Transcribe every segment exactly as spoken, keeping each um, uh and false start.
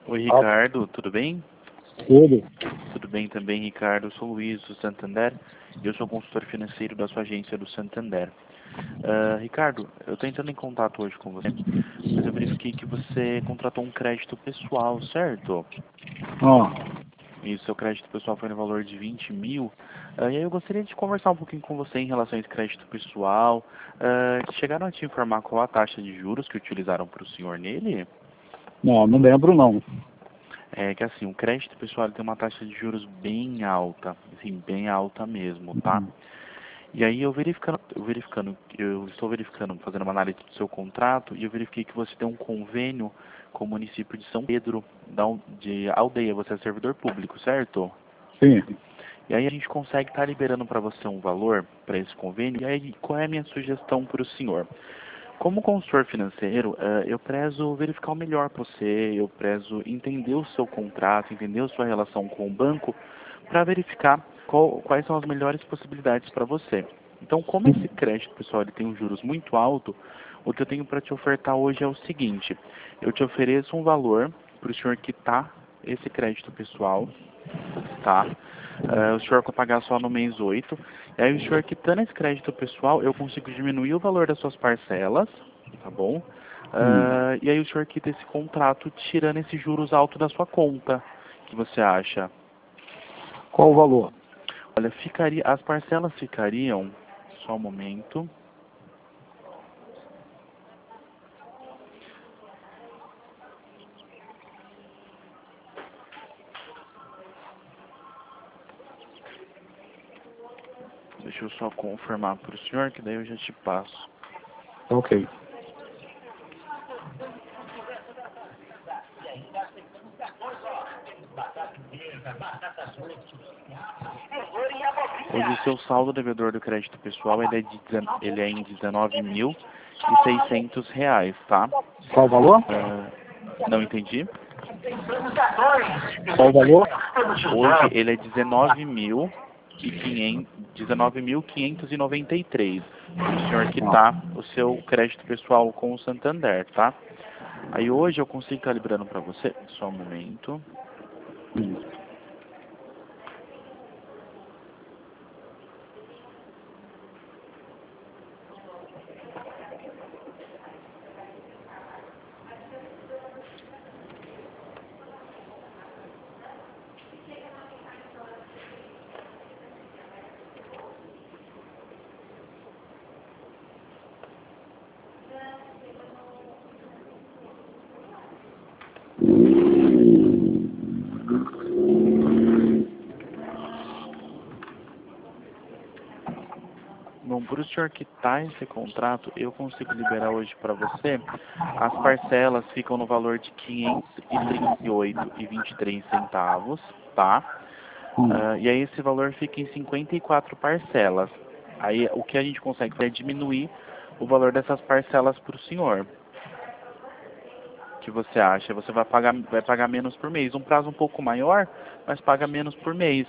Oi, Ricardo, tudo bem? Tudo. Tudo bem também, Ricardo. Eu sou o Luiz do Santander e eu sou consultor financeiro da sua agência do Santander. Uh, Ricardo, eu estou entrando em contato hoje com você, mas eu verifiquei que você contratou um crédito pessoal, certo? Ó, E o seu crédito pessoal foi no valor de vinte mil. Uh, e aí eu gostaria de conversar um pouquinho com você em relação a esse crédito pessoal. Uh, chegaram a te informar qual a taxa de juros que utilizaram para o senhor nele? não, não lembro não. É que assim, o crédito pessoal ele tem uma taxa de juros bem alta, assim, bem alta mesmo, tá? Hum. E aí eu verificando, eu verificando, eu estou verificando, fazendo uma análise do seu contrato e eu verifiquei que você tem um convênio com o município de São Pedro, da, al- de Aldeia, você é servidor público, certo? Sim. E aí a gente consegue estar liberando para você um valor para esse convênio. E aí qual é a minha sugestão para o senhor? Como consultor financeiro, eh, eu prezo verificar o melhor para você, eu prezo entender o seu contrato, entender a sua relação com o banco, para verificar qual- quais são as melhores possibilidades para você. Então, como esse crédito, pessoal, ele tem um juros muito alto, o que eu tenho para te ofertar hoje é o seguinte: eu te ofereço um valor para o senhor quitar esse crédito pessoal, tá? Eh, o senhor vai pagar só no mês oito. E aí o senhor quitando esse crédito pessoal, eu consigo diminuir o valor das suas parcelas, tá bom? Hum. Ah, e aí o senhor quita esse contrato tirando esses juros altos da sua conta. O que você acha? Qual o valor? Olha, ficaria, as parcelas ficariam, só um momento. Deixa eu só confirmar para o senhor, que daí eu já te passo. Ok. Hoje o seu saldo devedor do crédito pessoal ele é, de, dezen- ele é em dezenove mil e seiscentos reais, tá? Qual o valor? Ah, não entendi. Qual o valor? Hoje ele é dezenove mil e quinhentos, dezenove mil quinhentos e noventa e três. Para o senhor quitar o seu crédito pessoal com o Santander, tá? Aí hoje eu consigo estar liberando para você, só um momento. Hum. Bom, para o senhor quitar esse contrato, eu consigo liberar hoje para você. As parcelas ficam no valor de quinhentos e trinta e oito reais e vinte e três centavos, tá? Hum. Ah, e aí esse valor fica em cinquenta e quatro parcelas. Aí o que a gente consegue fazer é diminuir o valor dessas parcelas para o senhor. O que você acha? Você vai pagar, vai pagar menos por mês. Um prazo um pouco maior, mas paga menos por mês.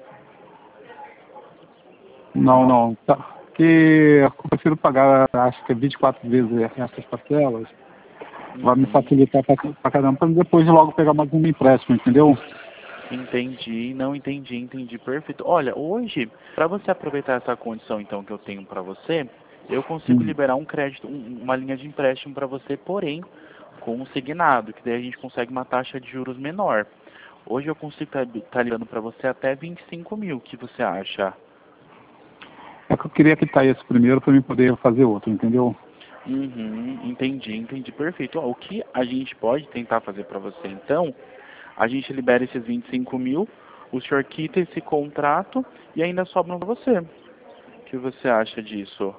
Não, não. Tá. Porque eu prefiro pagar, acho que é vinte e quatro vezes essas parcelas. Vai me Uhum. facilitar pra, pra caramba, para depois logo pegar mais um empréstimo, entendeu? Entendi, não entendi, entendi, perfeito. Olha, hoje, para você aproveitar essa condição então que eu tenho para você, eu consigo Hum. liberar um crédito, um- uma linha de empréstimo para você, porém com um signado, que daí a gente consegue uma taxa de juros menor. Hoje eu consigo estar liberando para você até vinte e cinco mil, o que você acha? É que eu queria quitar esse primeiro para mim poder fazer outro, entendeu? Uhum, entendi, entendi, perfeito. Ó, o que a gente pode tentar fazer para você então, a gente libera esses vinte e cinco mil, o senhor quita esse contrato e ainda sobra para você. O que você acha disso?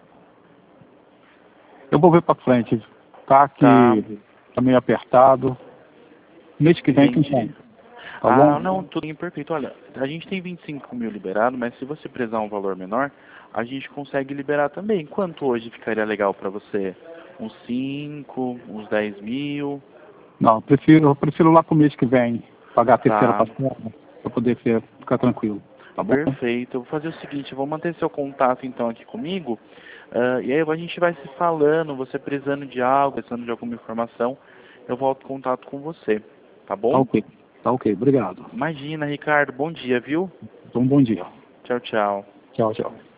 Eu vou ver para frente. Tá Tá, que tá meio apertado. Mês que vem, quem entendi. sabe? Tá bom? Ah, não, tudo bem, perfeito. Olha, a gente tem vinte e cinco mil liberado, mas se você prezar um valor menor, a gente consegue liberar também. Quanto hoje ficaria legal para você? Uns cinco, uns dez mil? Não, eu prefiro, eu prefiro lá pro mês que vem pagar a terceira Tá, parcela para poder fer- ficar tranquilo. Tá bom? perfeito. Eu vou fazer o seguinte, eu vou manter seu contato então aqui comigo, ah, e aí a gente vai se falando, você precisando de algo, precisando de alguma informação, eu volto em contato com você. tá bom? Tá ok, tá ok, obrigado. Imagina, Ricardo, bom dia, viu? Então, bom dia. Tchau, tchau. Tchau, tchau.